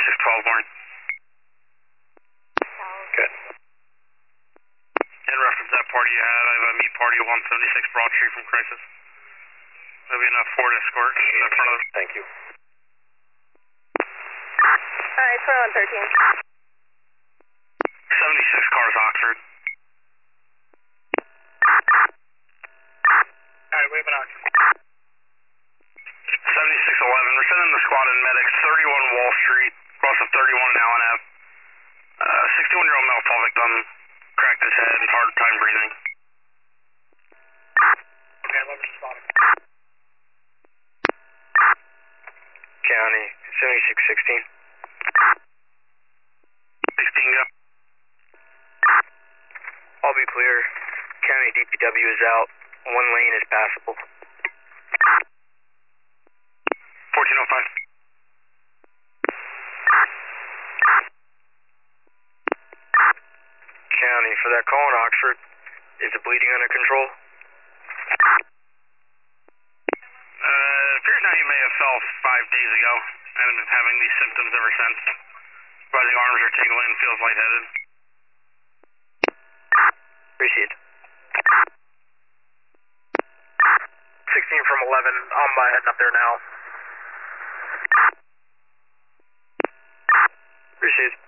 7612 morning. Okay. In reference to that party you had, I have a meet party at 176 Broad Street from Crisis. There'll be enough Ford Escort in front of them. Thank you. Alright, 2113. 76 cars Oxford. Alright, we have an Oxford. 7611, we're sending the squad and medics 31 Wall Street, cross of 31 and Allen Ave. 61-year-old male fall victim, cracked his head, hard time breathing. Okay, let me respond. County, 7616. 16 go. All be clear. County DPW is out. One lane is passable. 1405. County, for that call in Oxford, is the bleeding under control? It appears now he may have fell 5 days ago and have been having these symptoms ever since. Rising arms are tingling, feels lightheaded. Proceed. 16 from 11, I'm heading up there now. Proceed.